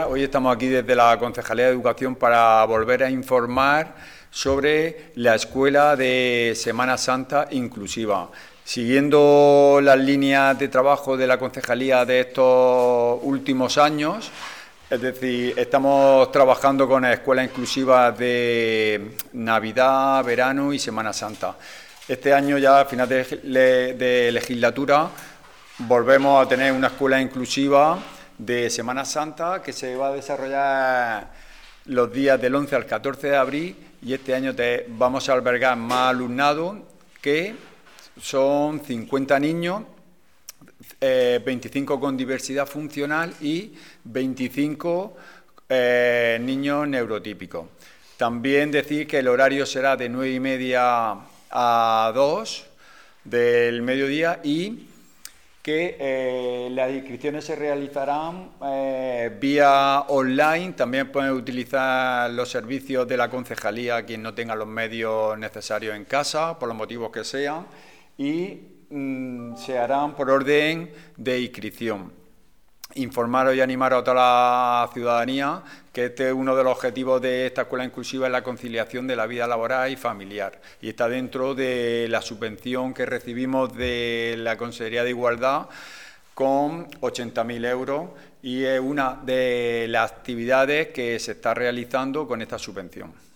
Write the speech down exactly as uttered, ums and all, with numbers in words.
días. Hoy estamos aquí desde la Concejalía de Educación para volver a informar sobre la Escuela de Semana Santa Inclusiva. Siguiendo las líneas de trabajo de la Concejalía de estos últimos años, es decir, estamos trabajando con escuelas inclusivas de Navidad, verano y Semana Santa. Este año, ya a final de, de legislatura, volvemos a tener una escuela inclusiva de Semana Santa que se va a desarrollar los días del once al catorce de abril, y este año te, vamos a albergar más alumnado, que son cincuenta niños, eh, veinticinco con diversidad funcional y veinticinco eh, niños neurotípicos. También decir que el horario será de nueve y media a dos del mediodía y que eh, las inscripciones se realizarán eh, vía online. También pueden utilizar los servicios de la concejalía quien no tenga los medios necesarios en casa, por los motivos que sean, y mm, se harán por orden de inscripción. Informaros y animaros a toda la ciudadanía que este es uno de los objetivos de esta escuela inclusiva, es la conciliación de la vida laboral y familiar, y está dentro de la subvención que recibimos de la Consejería de Igualdad con ochenta mil euros, y es una de las actividades que se está realizando con esta subvención.